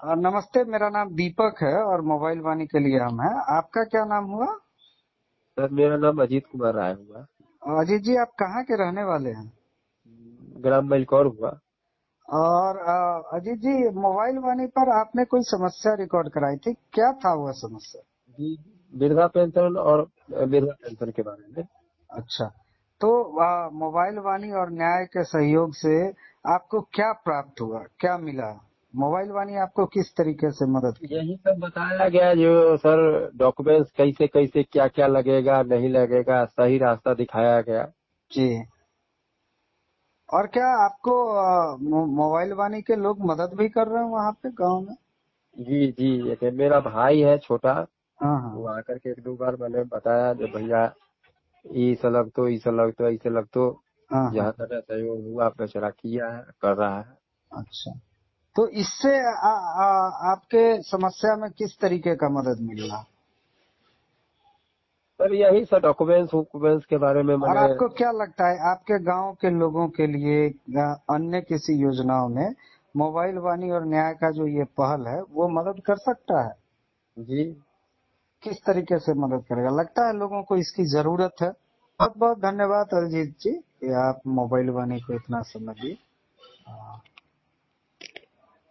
नमस्ते, मेरा नाम दीपक है और मोबाइल वाणी के लिए हम हैं। आपका क्या नाम हुआ? सर मेरा नाम अजीत कुमार राय हुआ। अजीत जी, आप कहाँ के रहने वाले हैं? ग्राम मलकौर हुआ। और अजीत जी, मोबाइल वाणी पर आपने कोई समस्या रिकॉर्ड कराई थी, क्या था वह समस्या? जी। वृद्धा पेंशन और विधवा पेंशन के बारे में। अच्छा, तो मोबाइल वाणी और न्याय के सहयोग से आपको क्या प्राप्त हुआ, क्या मिला? मोबाइल वाणी आपको किस तरीके से मदद की? यही सब बताया गया जो सर डॉक्यूमेंट्स कैसे कैसे क्या क्या लगेगा नहीं लगेगा, सही रास्ता दिखाया गया। जी। और क्या आपको मोबाइल वाणी के लोग मदद भी कर रहे हैं वहाँ पे गांव में? जी जी, ये मेरा भाई है छोटा। हाँ वो हाँ। आकर के एक दो बार मैंने बताया जो भैया ई से लग तो ई से लग तो ऐसे लग तो हाँ हाँ। जहाँ तक सहयोग हुआ बेचारा किया है कर रहा है। अच्छा, तो इससे आपके समस्या में किस तरीके का मदद मिला? सर यही सब डॉक्यूमेंट्स वॉक्यूमेंट्स के बारे में और मैंने। आपको क्या लगता है आपके गांव के लोगों के लिए या अन्य किसी योजनाओं में मोबाइल वाणी और न्याय का जो ये पहल है वो मदद कर सकता है? जी। किस तरीके से मदद करेगा, लगता है लोगों को इसकी जरूरत है? बहुत बहुत धन्यवाद अरिजीत जी कि आप मोबाइल वाणी को इतना समय दिए।